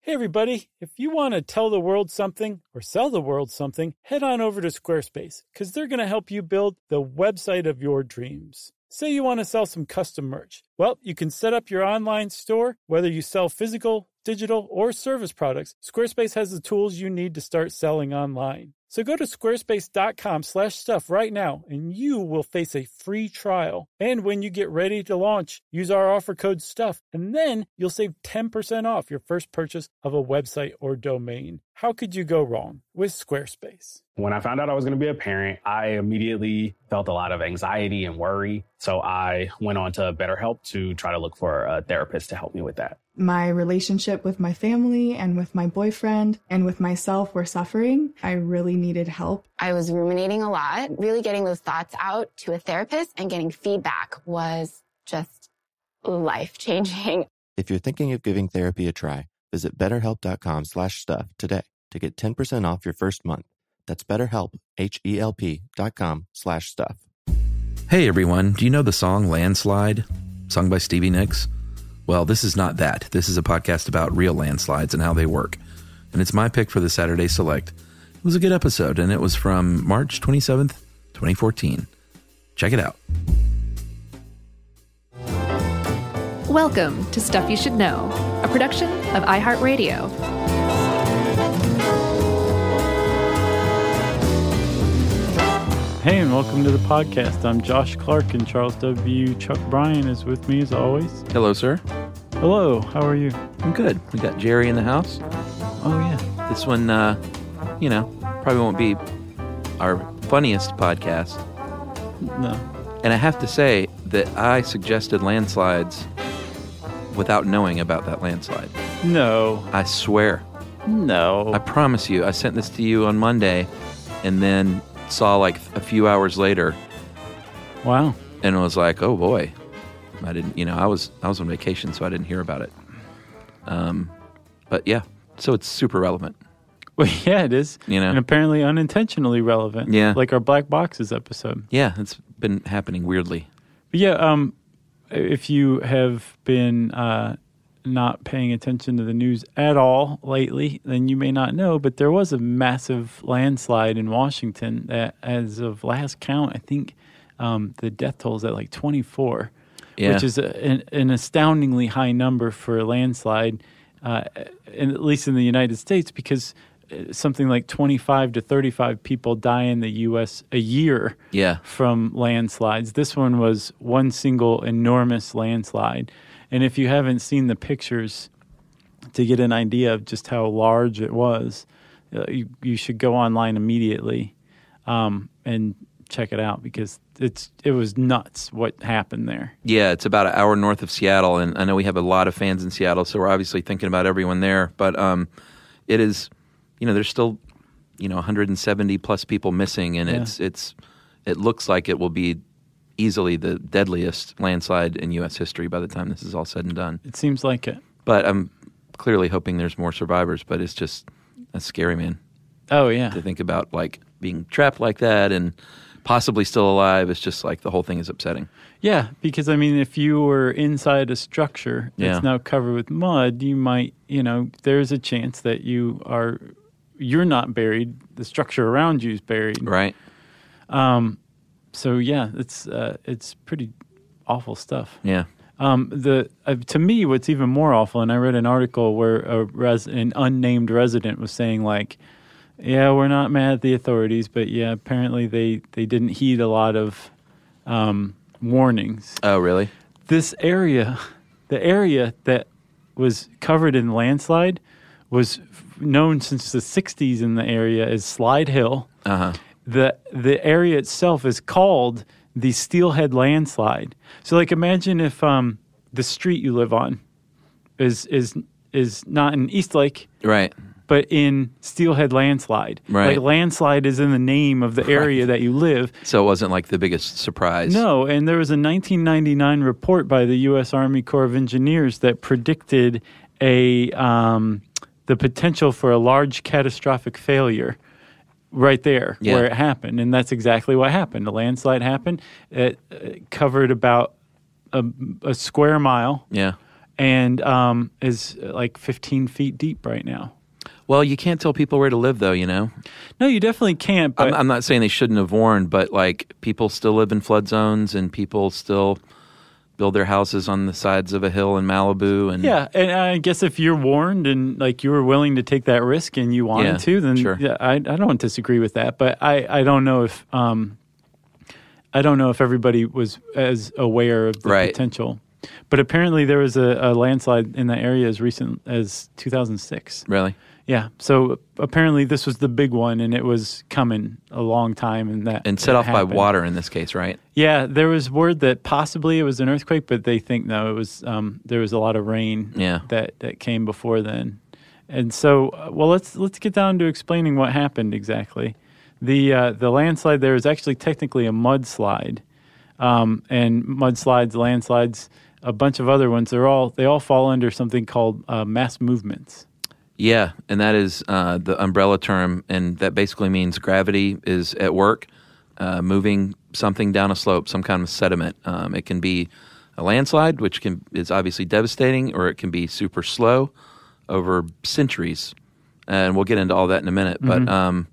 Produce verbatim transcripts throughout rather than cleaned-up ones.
Hey everybody, if you want to tell the world something or sell the world something, head on over to Squarespace because they're going to help you build the website of your dreams. Say you want to sell some custom merch. Well, you can set up your online store, whether you sell physical, digital, or service products. Squarespace has the tools you need to start selling online. So go to squarespace.com slash stuff right now, and you will face a free trial. And when you get ready to launch, use our offer code STUFF, and then you'll save ten percent off your first purchase of a website or domain. How could you go wrong with Squarespace? When I found out I was going to be a parent, I immediately felt a lot of anxiety and worry. So I went on to BetterHelp to try to look for a therapist to help me with that. My relationship with my family and with my boyfriend and with myself were suffering. I really needed help. I was ruminating a lot. Really getting those thoughts out to a therapist and getting feedback was just life-changing. If you're thinking of giving therapy a try, visit betterhelp.com slash stuff today to get ten percent off your first month. That's BetterHelp, H-E-L-P dot com slash stuff. Hey everyone, do you know the song Landslide, sung by Stevie Nicks? Well, this is not that. This is a podcast about real landslides and how they work. And it's my pick for the Saturday Select. It was a good episode, and it was from March twenty-seventh, twenty fourteen. Check it out. Welcome to Stuff You Should Know, a production of iHeartRadio. Hey, and welcome to the podcast. I'm Josh Clark, and Charles W. Chuck Bryan is with me as always. Hello, sir. Hello, how are you? I'm good. We got Jerry in the house. Oh, yeah. This one, uh, you know, probably won't be our funniest podcast. No. And I have to say that I suggested landslides without knowing about that landslide. No. I swear. No. I promise you. I sent this to you on Monday and then saw like a few hours later. Wow. And it was like, oh boy. I didn't, you know, I was I was on vacation, so I didn't hear about it. Um, but yeah, so it's super relevant. Well, yeah, it is. You know? And apparently unintentionally relevant. Yeah. Like our Black Boxes episode. Yeah, it's been happening weirdly. But yeah, um, if you have been uh, not paying attention to the news at all lately, then you may not know, but there was a massive landslide in Washington that, as of last count, I think um, the death toll is at like twenty-four, yeah. which is a, an, an astoundingly high number for a landslide, uh, in, at least in the United States, because something like twenty-five to thirty-five people die in the U S a year yeah. from landslides. This one was one single enormous landslide. And if you haven't seen the pictures to get an idea of just how large it was, uh, you, you should go online immediately um, and check it out because it's it was nuts what happened there. Yeah, it's about an hour north of Seattle, and I know we have a lot of fans in Seattle, so we're obviously thinking about everyone there. But um, it is, you know, there's still, you know, one hundred seventy plus people missing, and yeah. it's it's it looks like it will be easily the deadliest landslide in U S history by the time this is all said and done. It seems like it. But I'm clearly hoping there's more survivors, but it's just, that's scary, man. Oh, yeah. To think about, like, being trapped like that and possibly still alive, it's just like the whole thing is upsetting. Yeah, because, I mean, if you were inside a structure that's yeah. now covered with mud, you might, you know, there's a chance that you are, you're not buried, the structure around you is buried. Right. Um. So yeah, it's uh, it's pretty awful stuff. Yeah. Um. The uh, to me, what's even more awful, and I read an article where a res- an unnamed resident was saying like, yeah, we're not mad at the authorities, but yeah, apparently they, they didn't heed a lot of um, warnings. Oh, really? This area, the area that was covered in landslide, was f- known since the sixties in the area as Slide Hill. Uh huh. The the area itself is called the Steelhead Landslide. So, like, imagine if um, the street you live on is is is not in Eastlake, right, but in Steelhead Landslide. Right. Like, landslide is in the name of the area right. that you live. So it wasn't like the biggest surprise. No, and there was a nineteen ninety-nine report by the U S Army Corps of Engineers that predicted a um, the potential for a large catastrophic failure. Right there, yeah. where it happened. And that's exactly what happened. The landslide happened. It, it covered about a, a square mile. Yeah. and um, is like fifteen feet deep right now. Well, you can't tell people where to live, though, you know? No, you definitely can't. But I'm, I'm not saying they shouldn't have warned, but like people still live in flood zones and people still build their houses on the sides of a hill in Malibu. And yeah, and I guess if you're warned and like you were willing to take that risk and you wanted Yeah, to, then sure. yeah, I, I don't disagree with that. But I, I don't know if um, I don't know if everybody was as aware of the Right. potential. But apparently there was a, a landslide in that area as recent as two thousand six. Really? Yeah, so apparently this was the big one, and it was coming a long time, and that And set that off by happened. water in this case, right? Yeah, there was word that possibly it was an earthquake, but they think no, it was um, there was a lot of rain Yeah. that, that came before then, and so uh, well let's let's get down to explaining what happened exactly. The uh, the landslide there is actually technically a mudslide, um, and mudslides, landslides, a bunch of other ones. They're all they all fall under something called uh, mass movements. Yeah, and that is uh, the umbrella term, and that basically means gravity is at work, uh, moving something down a slope, some kind of sediment. Um, it can be a landslide, which can is obviously devastating, or it can be super slow over centuries, and we'll get into all that in a minute. Mm-hmm. But um,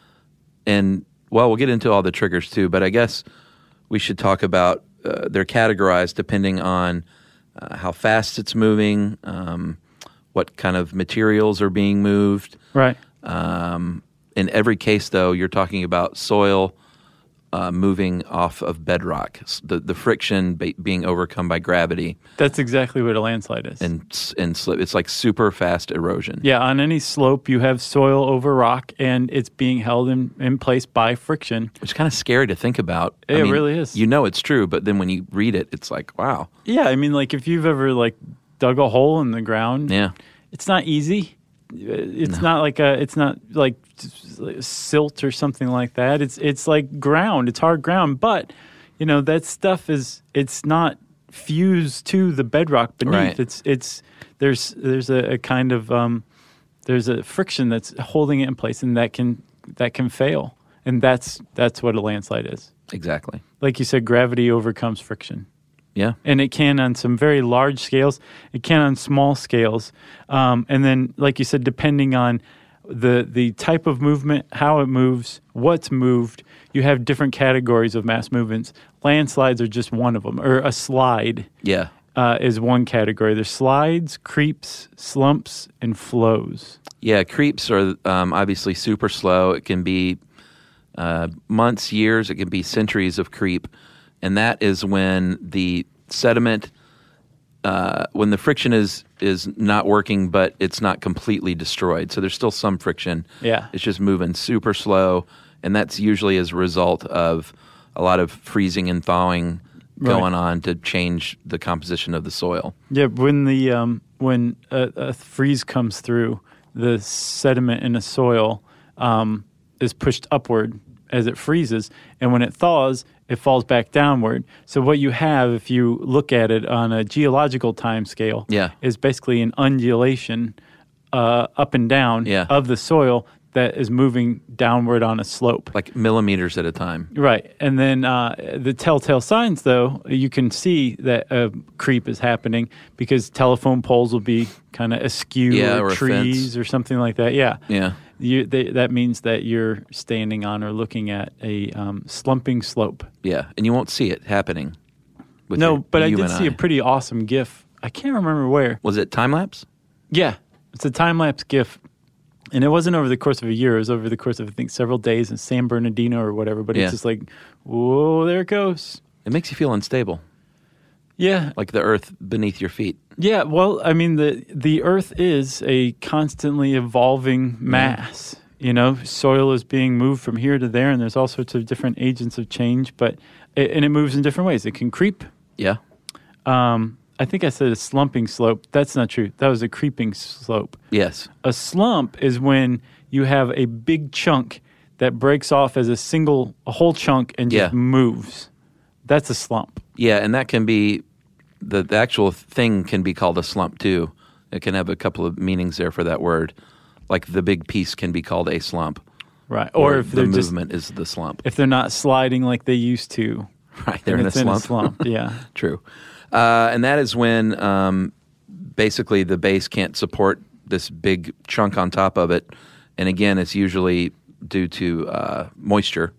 and well, we'll get into all the triggers too. But I guess we should talk about uh, they're categorized depending on uh, how fast it's moving. Um, what kind of materials are being moved. Right. Um, in every case, though, you're talking about soil uh, moving off of bedrock, S- the the friction be- being overcome by gravity, That's exactly what a landslide is. and s- and slip. It's like super fast erosion. Yeah, on any slope, you have soil over rock, and it's being held in, in place by friction. Which is kind of scary to think about. I It mean, really is. You know it's true, but then when you read it, it's like, wow. Yeah, I mean, like if you've ever like dug a hole in the ground, Yeah. it's not easy. It's not like a, it's not like silt or something like that. It's it's like ground. It's hard ground, but you know that stuff is it's not fused to the bedrock beneath. Right. It's it's there's there's a, a kind of um, there's a friction that's holding it in place, and that can that can fail, and that's that's what a landslide is. Exactly. Like you said, gravity overcomes friction. Yeah. And it can on some very large scales. It can on small scales. Um, and then, like you said, depending on the the type of movement, how it moves, what's moved, you have different categories of mass movements. Landslides are just one of them, or a slide Yeah. uh, is one category. There's slides, creeps, slumps, and flows. Yeah, creeps are um, obviously super slow. It can be uh, months, years. It can be centuries of creep, and that is when the sediment, uh, when the friction is is not working, but it's not completely destroyed. So there's still some friction. Yeah. It's just moving super slow, and that's usually as a result of a lot of freezing and thawing going Right. on to change the composition of the soil. Yeah, when the um, when a, a freeze comes through, the sediment in the soil um, is pushed upward as it freezes, and when it thaws, it falls back downward. So what you have, if you look at it on a geological time scale, Yeah. is basically an undulation uh, up and down Yeah. of the soil that is moving downward on a slope. Like millimeters at a time. Right. And then uh, the telltale signs, though, you can see that a creep is happening because telephone poles will be kind of askew, Yeah, or, or a trees fence. or something like that. Yeah. Yeah. You, they, that means that you're standing on or looking at a um, slumping slope. Yeah, and you won't see it happening. With No, your but I human did see eye. a pretty awesome GIF. I can't remember where. Was it time lapse? Yeah. It's a time-lapse GIF. And it wasn't over the course of a year. It was over the course of, I think, several days in San Bernardino or whatever. But Yeah. it's just like, whoa, there it goes. It makes you feel unstable, Yeah. like the earth beneath your feet. Yeah, well, I mean, the the Earth is a constantly evolving mass. You know, soil is being moved from here to there, and there's all sorts of different agents of change. But it, and it moves in different ways. It can creep. Yeah, Um, I think I said a slumping slope. That's not true. That was a creeping slope. yes, A slump is when you have a big chunk that breaks off as a single, a whole chunk, and just Yeah. moves. That's a slump. yeah, and that can be the, the actual thing can be called a slump too. It can have a couple of meanings there for that word. Like the big piece can be called a slump, Right. Or, if the they're just movement is the slump. if they're not sliding like they used to. Right, they're then in a it's slump. in a slump. Yeah. True, uh, and that is when um, basically the base can't support this big chunk on top of it. And again, it's usually due to uh, moisture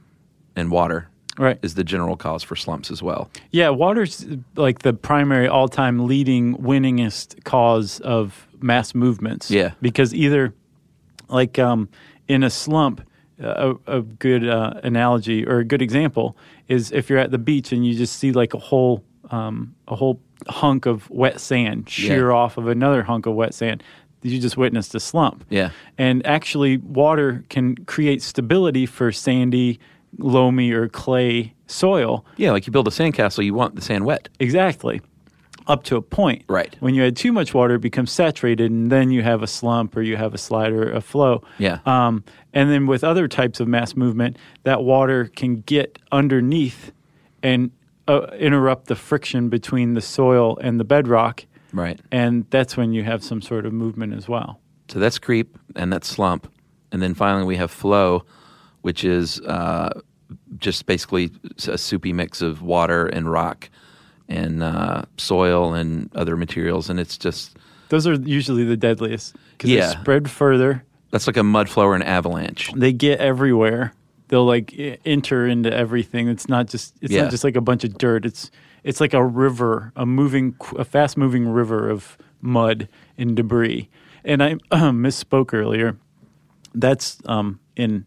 and water. Right. Is the general cause for slumps as well. Yeah, water's like the primary all-time leading winningest cause of mass movements. Yeah. Because either, like um, in a slump, a, a good uh, analogy or a good example is if you're at the beach and you just see like a whole um, a whole hunk of wet sand shear Yeah. off of another hunk of wet sand. You just witnessed a slump. Yeah. And actually, water can create stability for sandy, loamy, or clay soil. Yeah, like you build a sandcastle, you want the sand wet. Exactly. Up to a point. Right. When you add too much water, it becomes saturated, and then you have a slump or you have a slide or a flow. Yeah. Um, and then with other types of mass movement, that water can get underneath and uh, interrupt the friction between the soil and the bedrock. Right. And that's when you have some sort of movement as well. So that's creep and that's slump. And then finally we have flow, which is uh, just basically a soupy mix of water and rock and uh, soil and other materials. And it's just... Those are usually the deadliest because Yeah. they spread further. That's like a mud flow or an avalanche. They get everywhere. They'll like I- enter into everything. It's not just it's Yeah. not just like a bunch of dirt. It's it's like a river, a moving, a fast moving river of mud and debris. And I uh, misspoke earlier. That's um, in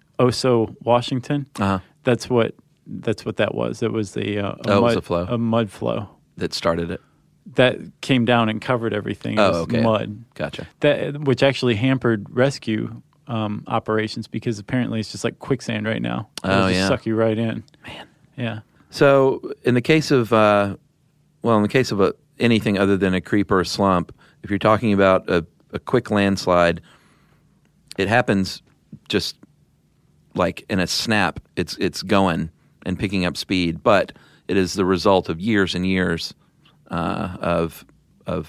Oso, Washington. Uh-huh. That's what that's what that was. It was a, uh, a Oh, it mud was a flow. a mud flow That started it. that came down and covered everything. It Oh, was okay. mud. Gotcha. That which actually hampered rescue um, operations because apparently it's just like quicksand right now. It'll Oh, just yeah. suck you right in. Man. Yeah. So in the case of, uh, well, in the case of a, anything other than a creep or a slump, if you're talking about a, a quick landslide, it happens just like in a snap. It's it's going and picking up speed, but it is the result of years and years uh, of of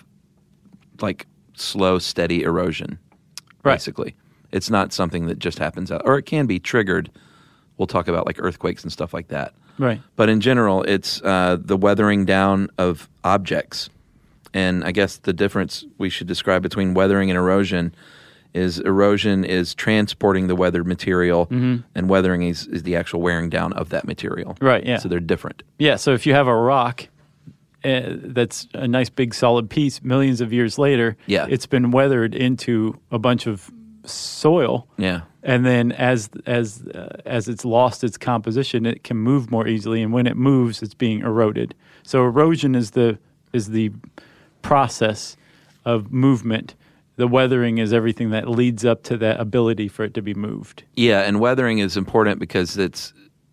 like slow, steady erosion. Right. Basically, it's not something that just happens out, or it can be triggered. We'll talk about like earthquakes and stuff like that. Right. But in general, it's uh, the weathering down of objects. And I guess the difference we should describe between weathering and erosion is erosion is transporting the weathered material, Mm-hmm. and weathering is, is the actual wearing down of that material. Right, yeah. So they're different. Yeah. So if you have a rock uh, that's a nice big solid piece, millions of years later, Yeah. it's been weathered into a bunch of soil. Yeah. And then as as uh, as it's lost its composition, it can move more easily. And when it moves, it's being eroded. So erosion is the is the process of movement. The weathering is everything that leads up to that ability for it to be moved. Yeah, and weathering is important because it's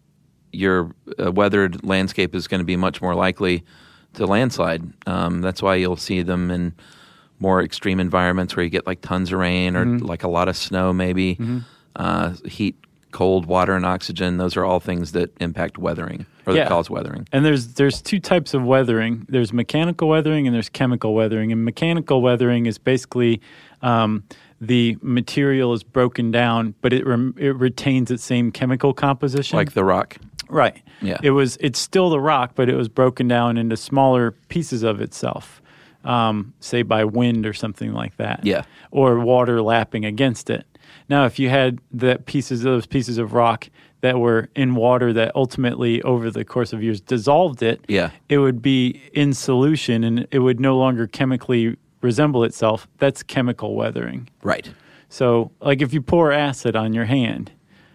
your uh, weathered landscape is going to be much more likely to landslide. Um, that's why you'll see them in more extreme environments where you get like tons of rain or Mm-hmm. like a lot of snow maybe. Uh, heat, cold, water, and oxygen, those are all things that impact weathering or Yeah. that cause weathering. And there's there's two types of weathering. There's mechanical weathering and there's chemical weathering. And mechanical weathering is basically um, the material is broken down, but it rem- it retains its same chemical composition. Like the rock. right. Yeah. It was it's still the rock, but it was broken down into smaller pieces of itself. Um, say by wind or something like that. Yeah. Or water lapping against it. Now, if you had the pieces, those pieces of rock that were in water that ultimately, over the course of years, dissolved it, Yeah. it would be in solution and it would no longer chemically resemble itself. That's chemical weathering. Right. So, like if you pour acid on your hand,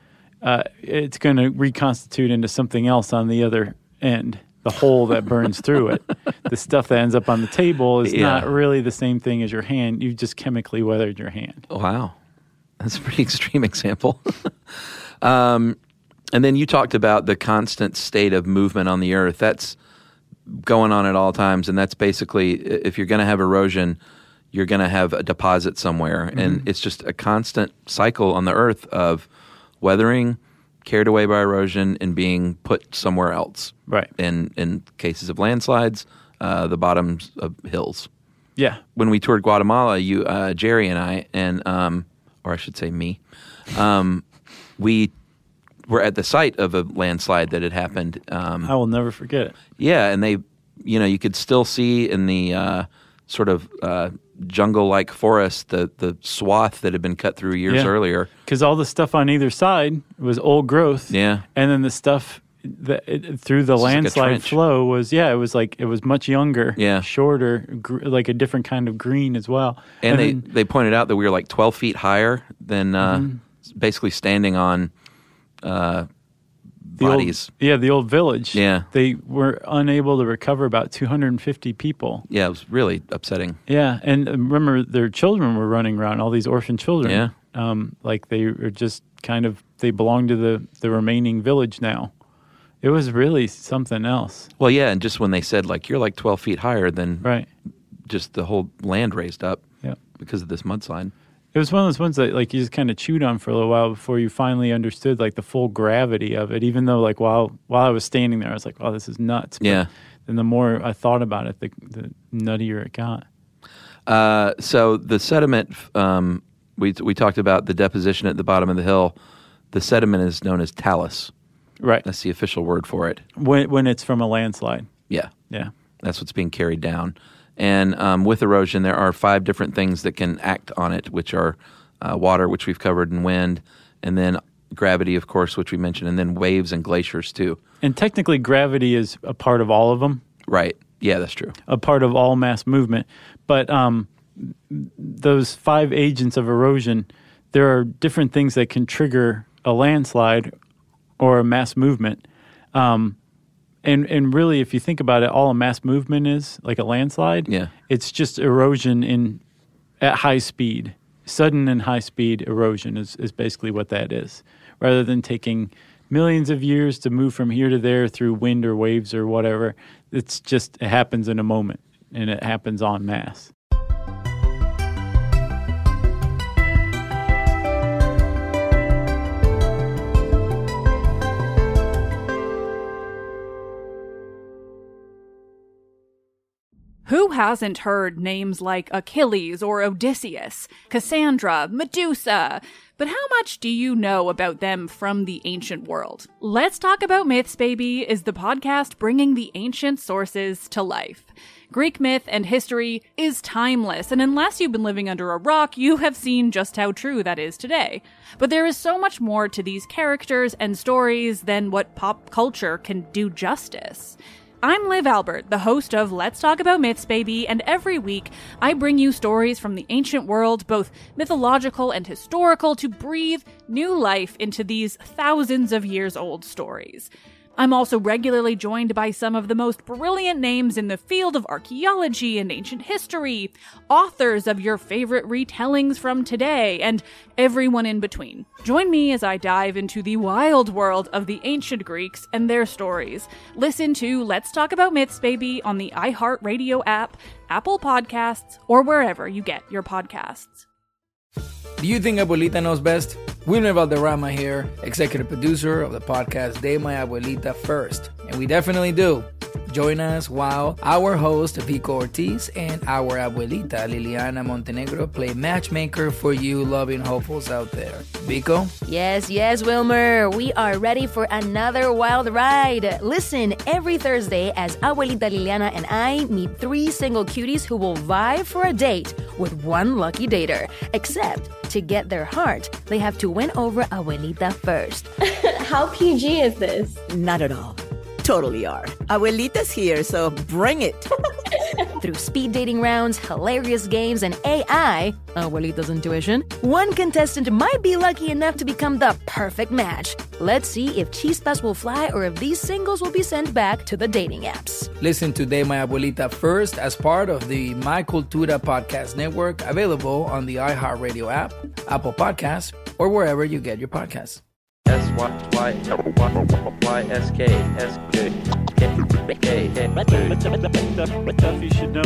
uh, it's going to reconstitute into something else on the other end. The hole that burns through it. The stuff that ends up on the table is Yeah. not really the same thing as your hand. You've just chemically weathered your hand. Wow. That's a pretty extreme example. um, and then you talked about the constant state of movement on the earth. That's going on at all times. And that's basically, if you're going to have erosion, you're going to have a deposit somewhere. Mm-hmm. And it's just a constant cycle on the earth of weathering, carried away by erosion, and being put somewhere else. Right. In, in cases of landslides, uh, the bottoms of hills. Yeah. When we toured Guatemala, you, uh, Jerry and I, and um, or I should say me, um, we were at the site of a landslide that had happened. Um, I will never forget it. yeah, and they, you know, you could still see in the uh, sort of uh, jungle-like forest, the the swath that had been cut through years Yeah. earlier. Because all the stuff on either side was old growth. Yeah. And then the stuff that it, through the It's like a landslide trench. flow was, yeah, it was like, it was much younger, Yeah. shorter, gr- like a different kind of green as well. And, they, then- they pointed out that we were like twelve feet higher than uh, Mm-hmm. basically standing on uh, the old- bodies. yeah, the old village. Yeah. They were unable to recover about two hundred fifty people. Yeah, it was really upsetting. Yeah, and remember, their children were running around, all these orphan children. Yeah. Um, like they were just kind of, they belonged to the, the remaining village now. It was really something else. Well, yeah, and just when they said, like, you're like twelve feet higher, then Right. just the whole land raised up Yeah. because of this mudslide. It was one of those ones that like you just kind of chewed on for a little while before you finally understood like the full gravity of it. Even though like while while I was standing there, I was like, "Wow, this is nuts." But Yeah. then the more I thought about it, the, the nuttier it got. Uh, so the sediment, um, we we talked about the deposition at the bottom of the hill. The sediment is known as talus. Right. That's the official word for it. When when it's from a landslide. Yeah. Yeah. That's what's being carried down. And um, with erosion, there are five different things that can act on it, which are uh, water, which we've covered, and wind, and then gravity, of course, which we mentioned, and then waves and glaciers, too. And technically, gravity is a part of all of them. Right. Yeah, that's true. A part of all mass movement. But um, those five agents of erosion, there are different things that can trigger a landslide or a mass movement. Um, and and really, if you think about it, all a mass movement is, like a landslide, Yeah. it's just erosion in at high speed. Sudden and high speed erosion is, is basically what that is. Rather than taking millions of years to move from here to there through wind or waves or whatever, it's just, it happens in a moment, and it happens en masse. Who hasn't heard names like Achilles or Odysseus, Cassandra, Medusa? But how much do you know about them from the ancient world? Let's Talk About Myths, Baby is the podcast bringing the ancient sources to life. Greek myth and history is timeless, and unless you've been living under a rock, you have seen just how true that is today. But there is so much more to these characters and stories than what pop culture can do justice. I'm Liv Albert, the host of Let's Talk About Myths, Baby, and every week I bring you stories from the ancient world, both mythological and historical, to breathe new life into these thousands of years old stories. I'm also regularly joined by some of the most brilliant names in the field of archaeology and ancient history, authors of your favorite retellings from today, and everyone in between. Join me as I dive into the wild world of the ancient Greeks and their stories. Listen to Let's Talk About Myths, Baby on the iHeartRadio app, Apple Podcasts, or wherever you get your podcasts. Do you think Abuelita knows best? Wilmer Valderrama here, executive producer of the podcast De My Abuelita First. And we definitely do. Join us while our host Vico Ortiz and our abuelita Liliana Montenegro play matchmaker for you loving hopefuls out there. Vico? Yes, yes, Wilmer. We are ready for another wild ride. Listen every Thursday as Abuelita Liliana and I meet three single cuties who will vie for a date with one lucky dater. Except, to get their heart, they have to win over Abuelita first. How P G is this? Not at all. Totally are. Abuelita's here, so bring it. Through speed dating rounds, hilarious games, and A I, Abuelita's intuition, one contestant might be lucky enough to become the perfect match. Let's see if chispas will fly or if these singles will be sent back to the dating apps. Listen to De My Abuelita First as part of the My Cultura podcast network, available on the iHeartRadio app, Apple Podcasts, or wherever you get your podcasts. S Y Y Y S K S K K K. Stuff you should know.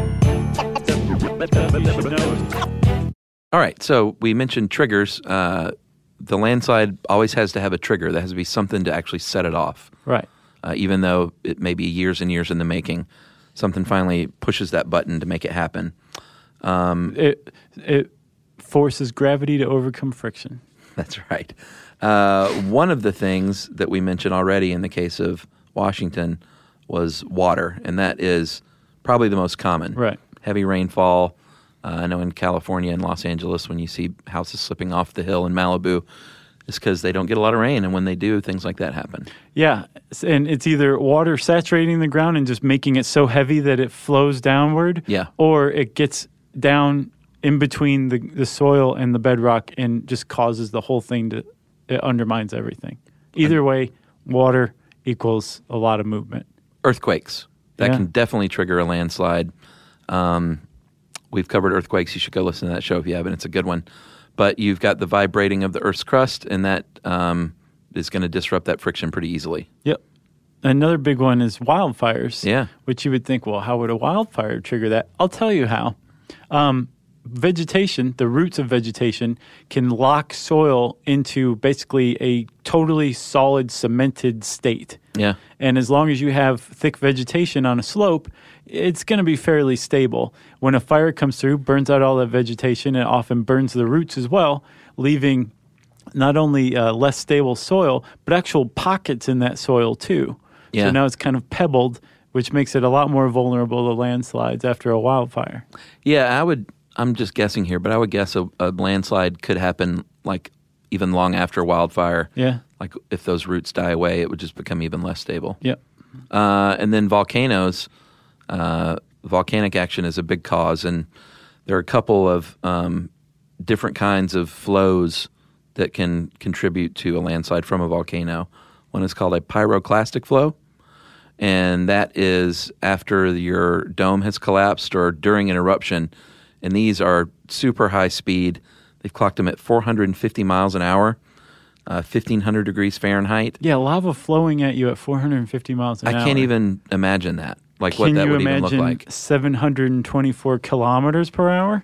Stuff you should know. All right, so we mentioned triggers. Uh, the landslide always has to have a trigger. There has to be something to actually set it off. Right. Uh, even though it may be years and years in the making, something finally pushes that button to make it happen. Um, it it forces gravity to overcome friction. That's right. Uh, one of the things that we mentioned already in the case of Washington was water, and that is probably the most common. Right. heavy rainfall. Uh, I know in California and Los Angeles, when you see houses slipping off the hill in Malibu, it's because they don't get a lot of rain, and when they do, things like that happen. Yeah, and it's either water saturating the ground and just making it so heavy that it flows downward, yeah. or it gets down in between the, the soil and the bedrock and just causes the whole thing to, it undermines everything. Either way, water equals a lot of movement. Earthquakes. That Yeah. can definitely trigger a landslide. Um, we've covered earthquakes. You should go listen to that show if you haven't. It's a good one. But you've got the vibrating of the Earth's crust, and that um, is going to disrupt that friction pretty easily. Yep. Another big one is wildfires. Yeah. Which you would think, well, how would a wildfire trigger that? I'll tell you how. Um, vegetation, the roots of vegetation, can lock soil into basically a totally solid, cemented state. Yeah. And as long as you have thick vegetation on a slope, it's going to be fairly stable. When a fire comes through, burns out all that vegetation, and often burns the roots as well, leaving not only uh, less stable soil, but actual pockets in that soil too. Yeah. So now it's kind of pebbled, which makes it a lot more vulnerable to landslides after a wildfire. Yeah, I would, I'm just guessing here, but I would guess a, a landslide could happen like even long after wildfire. Yeah. Like if those roots die away, it would just become even less stable. Yep. Uh, and then volcanoes, uh, volcanic action is a big cause, and there are a couple of um, different kinds of flows that can contribute to a landslide from a volcano. One is called a pyroclastic flow, and that is after your dome has collapsed or during an eruption. And these are super high speed. They've clocked them at four hundred fifty miles an hour, uh, fifteen hundred degrees Fahrenheit. Yeah, lava flowing at you at four hundred fifty miles an I hour. can't even imagine that, like what Can that you would even look imagine like. seven hundred twenty-four kilometers per hour?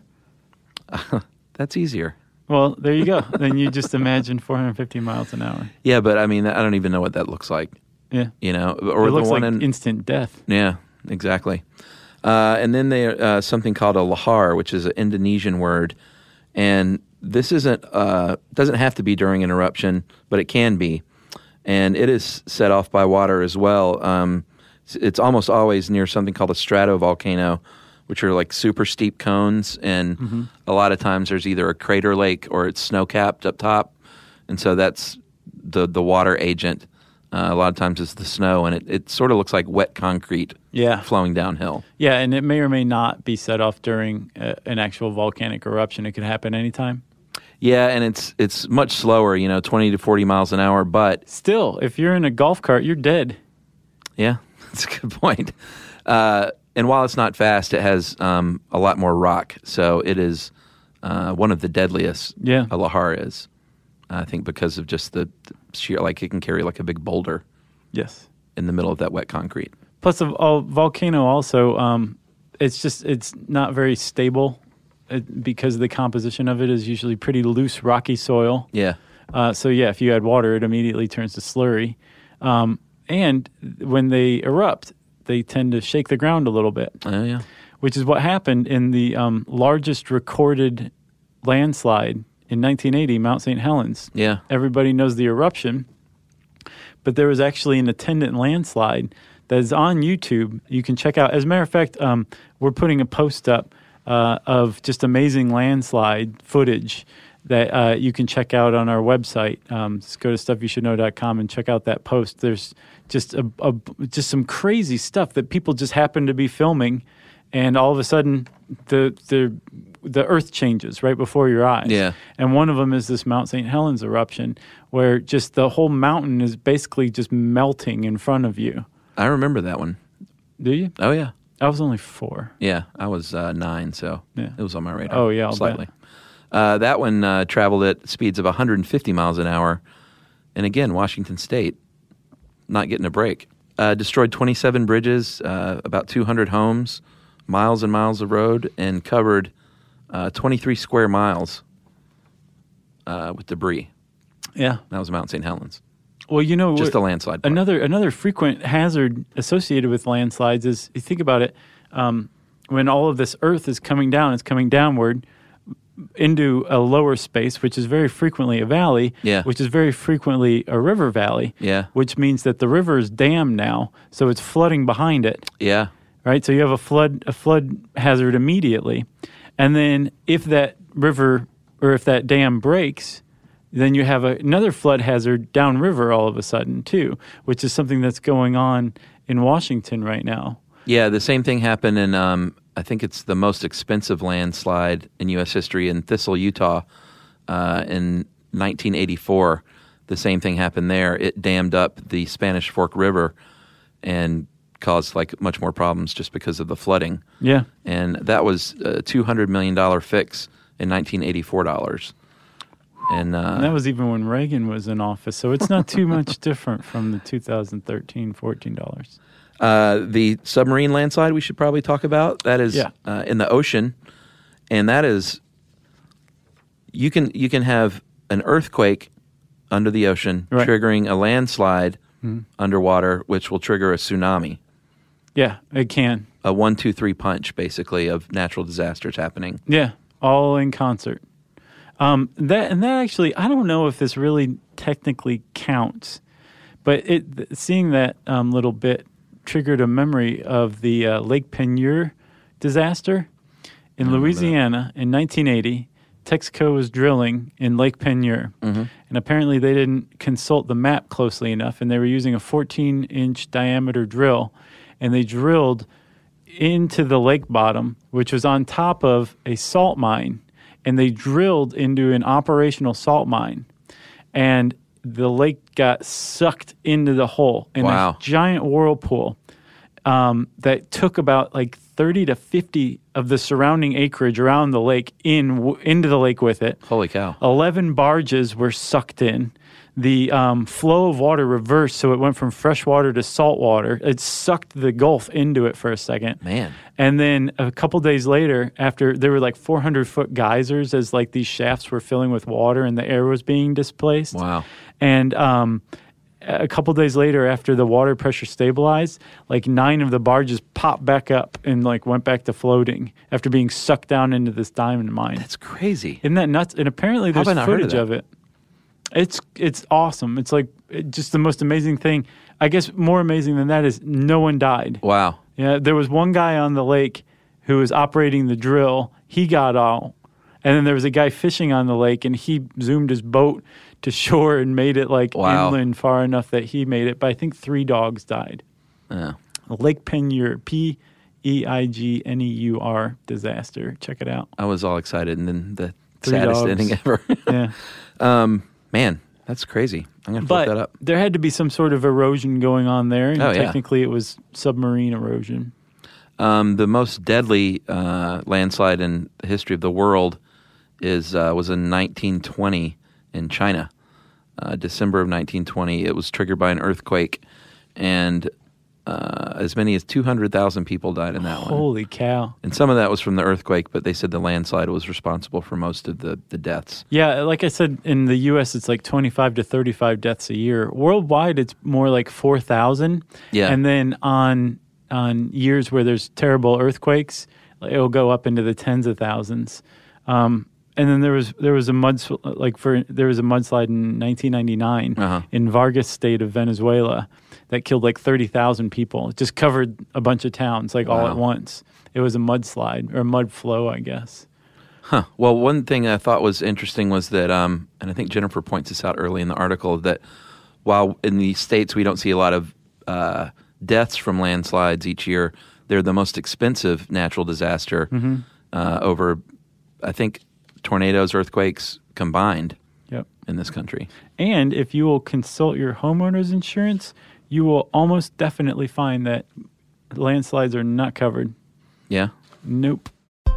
That's easier. Well, there you go. Then you just imagine four hundred fifty miles an hour. Yeah, but I mean, I don't even know what that looks like. Yeah. You know, or it the looks one like in instant death. Yeah, exactly. Uh, and then there uh, something called a lahar, which is an Indonesian word, and this isn't uh, doesn't have to be during an eruption, but it can be, and it is set off by water as well. Um, it's, it's almost always near something called a stratovolcano, which are like super steep cones, and Mm-hmm. a lot of times there's either a crater lake or it's snow capped up top, and so that's the the water agent. Uh, a lot of times it's the snow, and it, it sort of looks like wet concrete Yeah. flowing downhill. Yeah, and it may or may not be set off during uh, an actual volcanic eruption. It could happen anytime. Yeah, and it's it's much slower, you know, twenty to forty miles an hour, but Still, if you're in a golf cart, you're dead. yeah, that's a good point. Uh, and while it's not fast, it has um, a lot more rock, so it is uh, one of the deadliest. Yeah. A lahar is, I think, because of just the, the sheer, like it can carry like a big boulder. Yes. In the middle of that wet concrete. Plus, a, a volcano also, um, it's just it's not very stable it, because the composition of it is usually pretty loose, rocky soil. Yeah. Uh, so yeah, if you add water, it immediately turns to slurry. Um, and when they erupt, they tend to shake the ground a little bit. Oh yeah. Which is what happened in the um, largest recorded landslide in nineteen eighty, Mount Saint Helens. Yeah. Everybody knows the eruption, but there was actually an attendant landslide that is on YouTube. You can check out. As a matter of fact, um, we're putting a post up uh, of just amazing landslide footage that uh, you can check out on our website. Um, just go to stuff you should know dot com and check out that post. There's just a, a just some crazy stuff that people just happen to be filming, and all of a sudden the the the earth changes right before your eyes. Yeah. And one of them is this Mount Saint Helens eruption, where just the whole mountain is basically just melting in front of you. I remember that one. Do you? Oh yeah. I was only four. Yeah, I was uh, nine, so Yeah. it was on my radar. Oh, yeah, I'll slightly. bet. Uh, that one uh, traveled at speeds of one hundred fifty miles an hour, and again, Washington State, not getting a break. Uh, destroyed twenty-seven bridges, uh, about two hundred homes, miles and miles of road, and covered uh, twenty-three square miles uh, with debris. Yeah. That was Mount Saint Helens. Well, you know, Just what- a landslide part. Another another frequent hazard associated with landslides is, you think about it, um, when all of this earth is coming down, it's coming downward into a lower space, which is very frequently a valley, Yeah. which is very frequently a river valley, Yeah. which means that the river is dammed now, so it's flooding behind it. Yeah. right? So you have a flood a flood hazard immediately. And then if that river or if that dam breaks, then you have a, another flood hazard downriver all of a sudden too, which is something that's going on in Washington right now. Yeah, the same thing happened in, um, I think it's the most expensive landslide in U S history in Thistle, Utah, uh, in nineteen eighty-four. The same thing happened there. It dammed up the Spanish Fork River and caused like much more problems just because of the flooding. Yeah. And that was a two hundred million dollars fix in nineteen eighty-four dollars. And, uh, and that was even when Reagan was in office, so it's not too much different from the two thousand thirteen fourteen dollars. Uh, the submarine landslide we should probably talk about. That is yeah. uh, in the ocean, and that is you can you can have an earthquake under the ocean right. triggering a landslide mm-hmm. underwater, which will trigger a tsunami. Yeah, it can. A one, two, three punch, basically, of natural disasters happening. Yeah, all in concert. Um, that and that actually, I don't know if this really technically counts, but it seeing that um, little bit triggered a memory of the uh, Lake Peigneur disaster in Louisiana in nineteen eighty. Texaco was drilling in Lake Peigneur, mm-hmm. and apparently they didn't consult the map closely enough, and they were using a fourteen-inch diameter drill, and they drilled into the lake bottom, which was on top of a salt mine, and they drilled into an operational salt mine, and the lake got sucked into the hole in wow. a giant whirlpool um, that took about like thirty to fifty of the surrounding acreage around the lake in w- into the lake with it. Holy cow. eleven barges were sucked in. The um, flow of water reversed, so it went from fresh water to salt water. It sucked the Gulf into it for a second. Man. And then a couple days later, after there were like four hundred foot geysers as like these shafts were filling with water and the air was being displaced. Wow. And um, a couple days later, after the water pressure stabilized, like nine of the barges popped back up and like went back to floating after being sucked down into this diamond mine. That's crazy. Isn't that nuts? And apparently there's footage of, of it. It's it's awesome. It's like it, just the most amazing thing. I guess more amazing than that is no one died. Wow. Yeah, there was one guy on the lake who was operating the drill. He got out. And then there was a guy fishing on the lake, and he zoomed his boat to shore and made it like wow. inland far enough that he made it. But I think three dogs died. Yeah. Lake Peigneur, P E I G N E U R disaster. Check it out. I was all excited, and then the three saddest dogs. ending ever. yeah. Um, man, that's crazy. I'm going to but look that up. There had to be some sort of erosion going on there. And oh, yeah. technically, it was submarine erosion. Um, the most deadly uh, landslide in the history of the world is uh, was in nineteen twenty in China, uh, December of nineteen twenty. It was triggered by an earthquake, and uh, as many as two hundred thousand people died in that Holy one. Holy cow. And some of that was from the earthquake, but they said the landslide was responsible for most of the, the deaths. Yeah, like I said, in the U S, it's like twenty-five to thirty-five deaths a year. Worldwide, it's more like four thousand. Yeah. And then on on years where there's terrible earthquakes, it'll go up into the tens of thousands. Um, and then there was there was a mud like for there was a mudslide in nineteen ninety-nine uh-huh. in Vargas state of Venezuela that killed like thirty thousand people. It just covered a bunch of towns like wow. all at once. It was a mudslide or a mud flow, I guess. Huh. Well, one thing I thought was interesting was that, um, and I think Jennifer points this out early in the article, that while in the States we don't see a lot of uh, deaths from landslides each year, they're the most expensive natural disaster mm-hmm. uh, over, I think, tornadoes, earthquakes combined yep. in this country. And if you will consult your homeowner's insurance, you will almost definitely find that landslides are not covered. Yeah? Nope.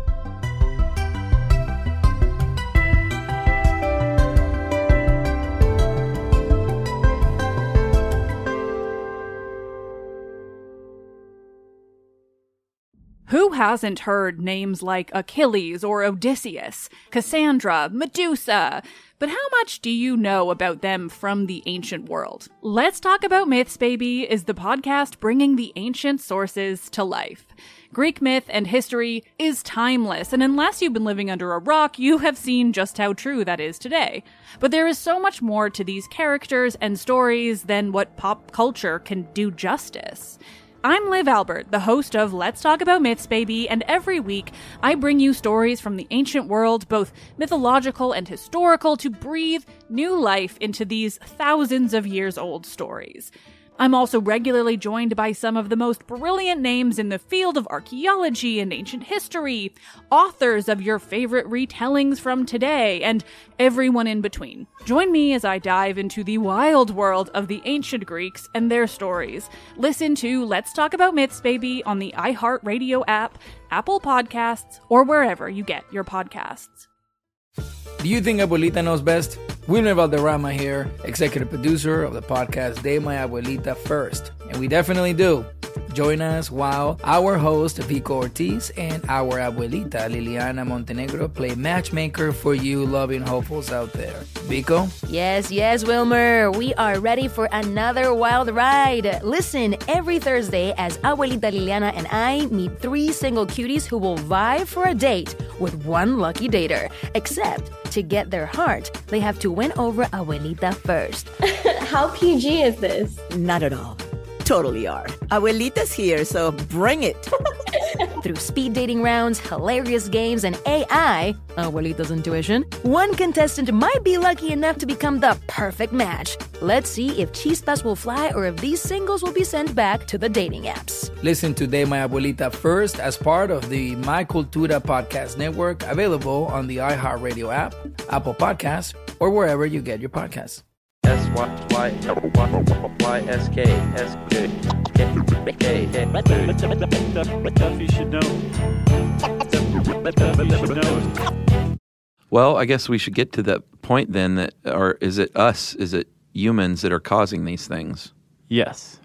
Who hasn't heard names like Achilles or Odysseus, Cassandra, Medusa? But how much do you know about them from the ancient world? Let's Talk About Myths, Baby is the podcast bringing the ancient sources to life. Greek myth and history is timeless, and unless you've been living under a rock, you have seen just how true that is today. But there is so much more to these characters and stories than what pop culture can do justice. I'm Liv Albert, the host of Let's Talk About Myths, Baby, and every week I bring you stories from the ancient world, both mythological and historical, to breathe new life into these thousands of years old stories. I'm also regularly joined by some of the most brilliant names in the field of archaeology and ancient history, authors of your favorite retellings from today, and everyone in between. Join me as I dive into the wild world of the ancient Greeks and their stories. Listen to Let's Talk About Myths, Baby on the iHeartRadio app, Apple Podcasts, or wherever you get your podcasts. Do you think Abuelita knows best? Wilmer Valderrama here, executive producer of the podcast De My Abuelita First. And we definitely do. Join us while our host Vico Ortiz and our abuelita Liliana Montenegro play matchmaker for you loving hopefuls out there. Vico? Yes, yes, Wilmer. We are ready for another wild ride. Listen every Thursday as Abuelita Liliana and I meet three single cuties who will vie for a date with one lucky dater. Except, to get their heart, they have to win over Abuelita first. How P G is this? Not at all. Totally are. Abuelita's here, so bring it. Through speed dating rounds, hilarious games, and A I, Abuelita's intuition, one contestant might be lucky enough to become the perfect match. Let's see if chispas will fly or if these singles will be sent back to the dating apps. Listen to De My Abuelita First as part of the My Cultura podcast network, available on the iHeartRadio app, Apple Podcasts, or wherever you get your podcasts. S Y Y Y S K S K K Stuff you should know. Stuff you should know. Well, I guess we should get to that point then. That, or is it us? Is it humans that are causing these things? Yes.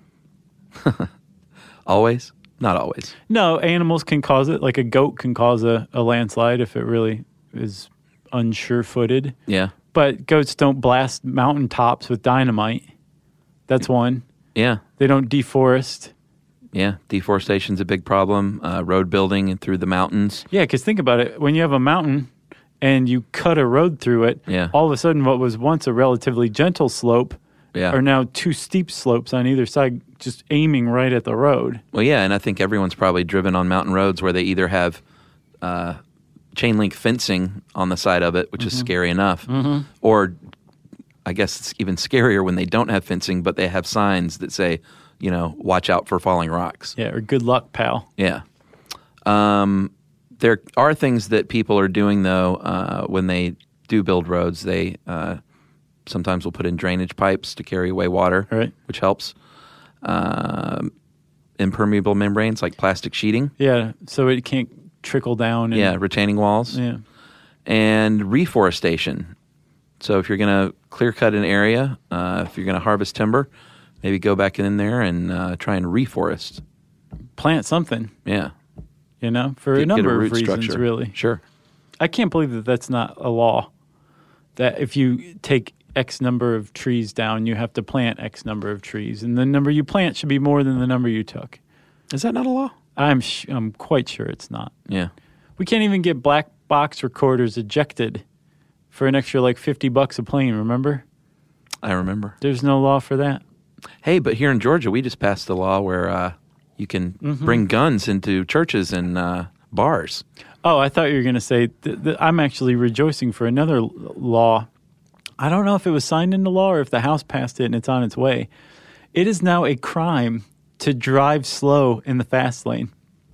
Always? Not always. No, animals can cause it. Like a goat can cause a, a landslide if it really is unsure-footed. Yeah. But goats don't blast mountaintops with dynamite. That's one. Yeah. They don't deforest. Yeah, deforestation's a big problem. Uh, road building through the mountains. Yeah, because think about it. When you have a mountain and you cut a road through it, yeah. all of a sudden what was once a relatively gentle slope yeah. are now two steep slopes on either side, just aiming right at the road. Well, yeah, and I think everyone's probably driven on mountain roads where they either have uh, chain link fencing on the side of it, which mm-hmm. is scary enough, mm-hmm. or I guess it's even scarier when they don't have fencing, but they have signs that say, you know, watch out for falling rocks. Yeah, or good luck, pal. Yeah. Um, there are things that people are doing, though, uh, when they do build roads. They uh, sometimes will put in drainage pipes to carry away water, right. which helps. Um, impermeable membranes, like plastic sheeting. Yeah, so it can't trickle down. And, yeah, retaining walls. Yeah. And reforestation. So if you're going to clear cut an area, uh, if you're going to harvest timber, maybe go back in there and uh, try and reforest. Plant something. Yeah. You know, for get, a number a of reasons, structure. really. Sure. I can't believe that that's not a law. That if you take X number of trees down, you have to plant X number of trees. And the number you plant should be more than the number you took. Is that not a law? I'm sh- I'm quite sure it's not. Yeah. We can't even get black box recorders ejected for an extra like fifty bucks a plane, remember? I remember. There's no law for that. Hey, but here in Georgia, we just passed a law where uh, you can mm-hmm. bring guns into churches and uh, bars. Oh, I thought you were going to say, th- th- I'm actually rejoicing for another l- law. I don't know if it was signed into law or if the House passed it and it's on its way. It is now a crime to drive slow in the fast lane.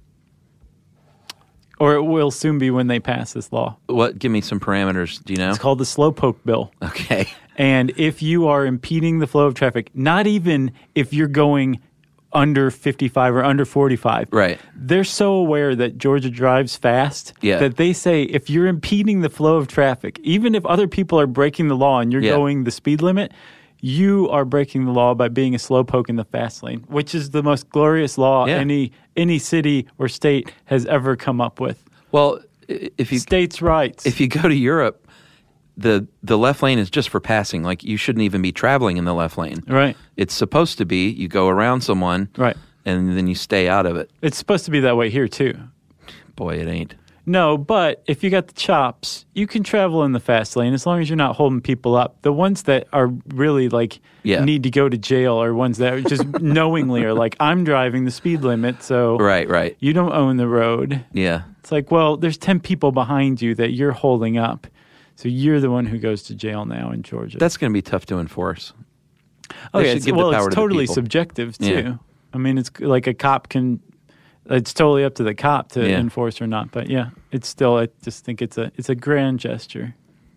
Or it will soon be when they pass this law. What? Give me some parameters. Do you know? It's called the Slowpoke Bill. Okay. And if you are impeding the flow of traffic, not even if you're going under fifty-five or under forty-five. Right. They're so aware that Georgia drives fast yeah. that they say if you're impeding the flow of traffic, even if other people are breaking the law and you're yeah. going the speed limit, you are breaking the law by being a slowpoke in the fast lane, which is the most glorious law yeah. any any city or state has ever come up with. Well, if you states' rights. If you go to Europe, the the left lane is just for passing. Like, you shouldn't even be traveling in the left lane. Right. It's supposed to be you go around someone, right, and then you stay out of it. It's supposed to be that way here too. Boy, it ain't. No, but if you got the chops, you can travel in the fast lane as long as you're not holding people up. The ones that are really like Yeah. need to go to jail are ones that are just knowingly are like, I'm driving the speed limit, so Right, right. you don't own the road. Yeah. It's like, well, there's ten people behind you that you're holding up. So you're the one who goes to jail now in Georgia. That's going to be tough to enforce. oh, They yeah. should It's, give the well, power it's to the totally people. subjective, too. Yeah. I mean, it's like a cop can, it's totally up to the cop to Yeah. enforce or not. But yeah, it's still, I just think it's a, it's a grand gesture.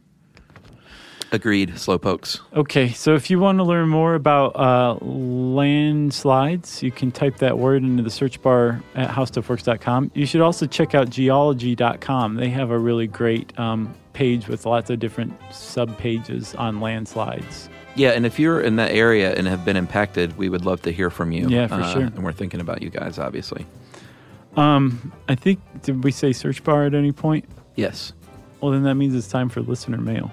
Agreed, slowpokes. Okay, so if you want to learn more about uh, landslides, you can type that word into the search bar at how stuff works dot com. You should also check out geology dot com. They have a really great um, page with lots of different sub-pages on landslides. Yeah, and if you're in that area and have been impacted, we would love to hear from you. Yeah, for Uh, sure. And we're thinking about you guys, obviously. Um, I think, did we say search bar at any point? Yes. Well, then that means it's time for listener mail.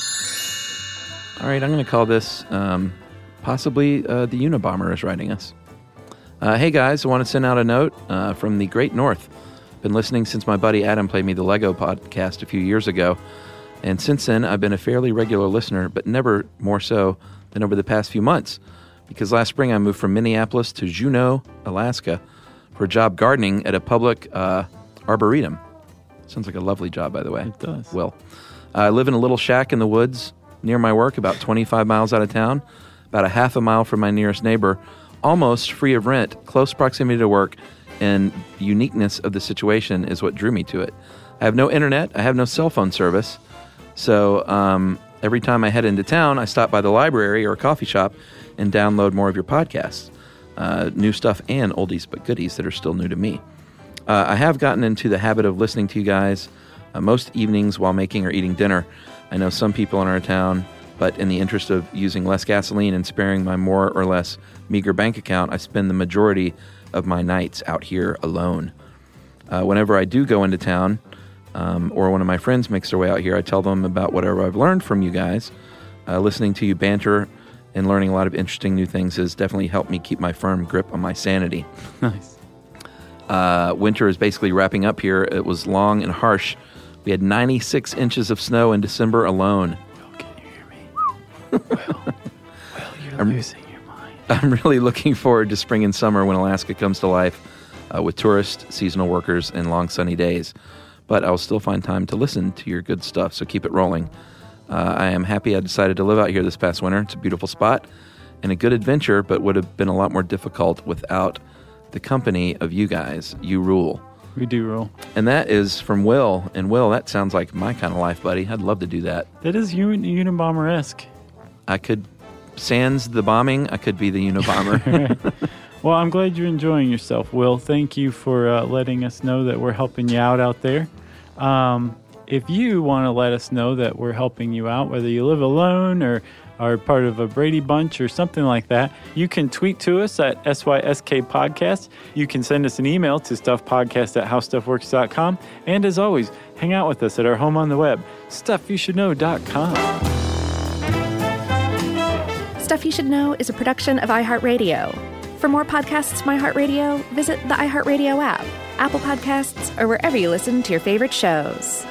All right, I'm going to call this um, possibly uh, the Unabomber is writing us. Uh, hey, guys, I want to send out a note uh, from the Great North. Been listening since my buddy Adam played me the Lego podcast a few years ago. And since then, I've been a fairly regular listener, but never more so than over the past few months. Because last spring, I moved from Minneapolis to Juneau, Alaska, for a job gardening at a public uh, arboretum. Sounds like a lovely job, by the way. It does. Well, I live in a little shack in the woods near my work, about twenty-five miles out of town, about a half a mile from my nearest neighbor, almost free of rent, close proximity to work, and the uniqueness of the situation is what drew me to it. I have no internet. I have no cell phone service. So um, every time I head into town, I stop by the library or a coffee shop and download more of your podcasts, uh, new stuff and oldies but goodies that are still new to me. Uh, I have gotten into the habit of listening to you guys uh, most evenings while making or eating dinner. I know some people in our town, but in the interest of using less gasoline and sparing my more or less meager bank account, I spend the majority of my nights out here alone. Uh, whenever I do go into town, um, or one of my friends makes their way out here, I tell them about whatever I've learned from you guys. Uh, listening to you banter and learning a lot of interesting new things has definitely helped me keep my firm grip on my sanity. Nice. Uh, winter is basically wrapping up here. It was long and harsh. We had ninety-six inches of snow in December alone. Will, can you hear me? Will, Will, you're I'm- losing your mind. I'm really looking forward to spring and summer when Alaska comes to life uh, with tourists, seasonal workers, and long sunny days. But I'll still find time to listen to your good stuff, so keep it rolling. Uh, I am happy I decided to live out here this past winter. It's a beautiful spot and a good adventure, but would have been a lot more difficult without the company of you guys. You rule. We do roll. And that is from Will. And Will, that sounds like my kind of life, buddy. I'd love to do that. That is un- Unabomber-esque. I could, sans the bombing, I could be the Unabomber. Well, I'm glad you're enjoying yourself, Will. Thank you for uh, letting us know that we're helping you out out there. Um, if you want to let us know that we're helping you out, whether you live alone or are part of a Brady Bunch or something like that, you can tweet to us at S Y S K Podcast. You can send us an email to stuffpodcast at how stuff works dot com. And as always, hang out with us at our home on the web, stuff you should know dot com. Stuff You Should Know is a production of iHeartRadio. For more podcasts from iHeartRadio, visit the iHeartRadio app, Apple Podcasts, or wherever you listen to your favorite shows.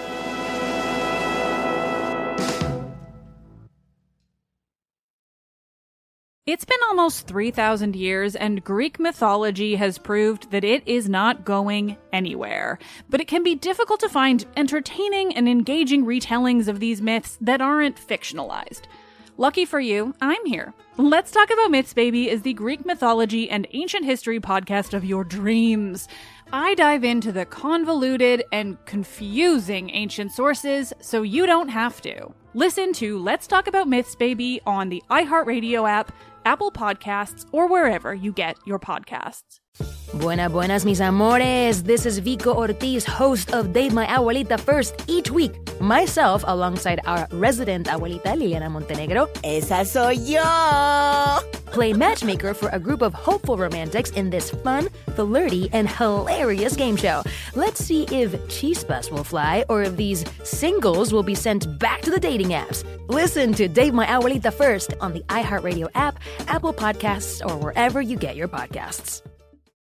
It's been almost three thousand years, and Greek mythology has proved that it is not going anywhere. But it can be difficult to find entertaining and engaging retellings of these myths that aren't fictionalized. Lucky for you, I'm here. Let's Talk About Myths, Baby is the Greek mythology and ancient history podcast of your dreams. I dive into the convoluted and confusing ancient sources so you don't have to. Listen to Let's Talk About Myths, Baby on the iHeartRadio app, Apple Podcasts, or wherever you get your podcasts. Buenas, buenas, mis amores. This is Vico Ortiz, host of Date My Abuelita First. Each week, myself, alongside our resident abuelita, Liliana Montenegro, Esa soy yo! play matchmaker for a group of hopeful romantics in this fun, flirty, and hilarious game show. Let's see if chispas will fly or if these singles will be sent back to the dating apps. Listen to Date My Abuelita First on the iHeartRadio app, Apple Podcasts, or wherever you get your podcasts.